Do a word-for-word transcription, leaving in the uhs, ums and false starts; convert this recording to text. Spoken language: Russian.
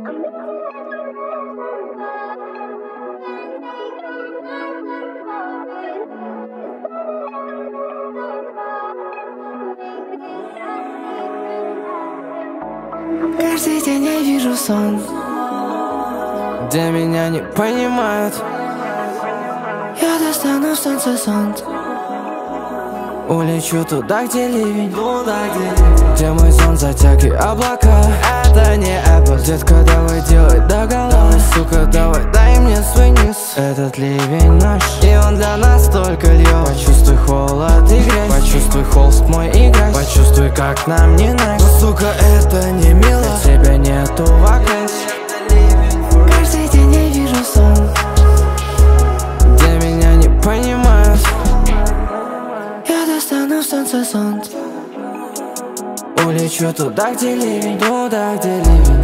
Каждый день я вижу сон, где меня не понимают. Я достану в солнце зонт, улечу туда, где ливень, туда, где ливень, где мой сон затяг и облака. Это не Apple. Детка, давай делай догола. Давай, сука, давай, дай мне свой низ. Этот ливень наш, и он для нас только льет. Почувствуй холод и грязь, почувствуй холст мой и грязь. Почувствуй, как нам не нравится. Но, сука, это не мило, для тебя нету вакансий. Каждый день я вижу сон, где меня не понимают. Я достану в солнце зонт, улечу туда, где ливень, туда, где ливень.